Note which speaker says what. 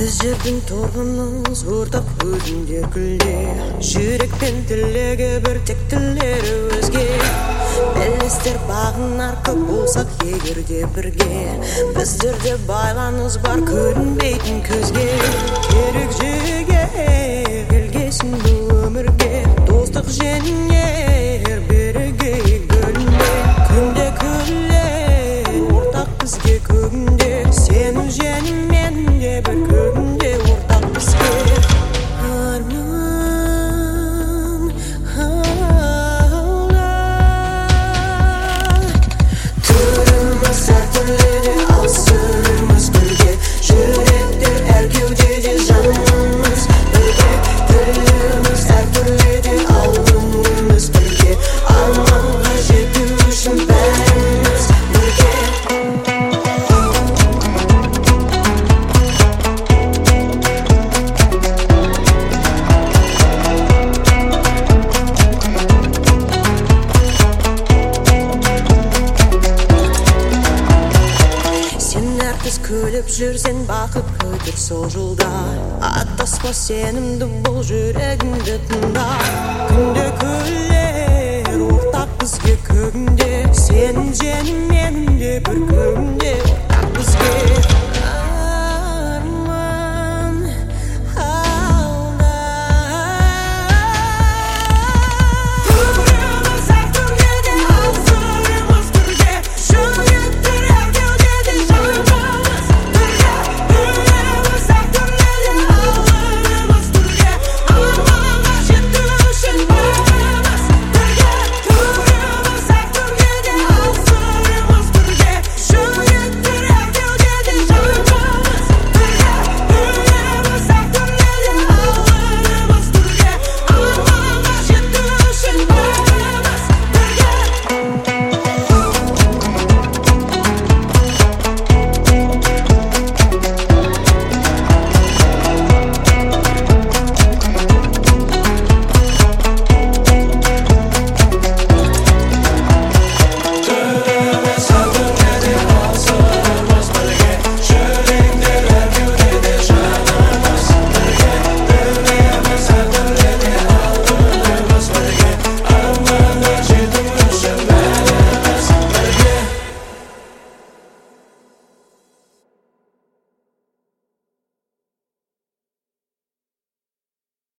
Speaker 1: Жердің торғыныз ортақ өзінде күлде, жүректен тілегі бір тек тілері өзге. Белестер бағынар көп болсақ егерде бірге, біздерде байланыс бар көрінбейтін көзге. Керек жеге келгесін бұл өмірге, достық женер бірге гүлінде. Күнде күлер ортақ бізге көгінде, сенің женің менде бір көгінде ортақ бізге. Арман алда түріміз әртүрлі де ал сырымыз бірге, жүректер әр кеудеде жанымыз бірге. Тіліміз әртүрлі де ал үніміз бірге, арманға жету үшін бәріміз бірге. Күліп жүрсен бақыт өтір сол жолда, аттаспа сенімді бұл жүрегімді тыңда. Күнде күлер ортақ бізге көгінде, сенің женің менің де бір көгінде ортақ бізге.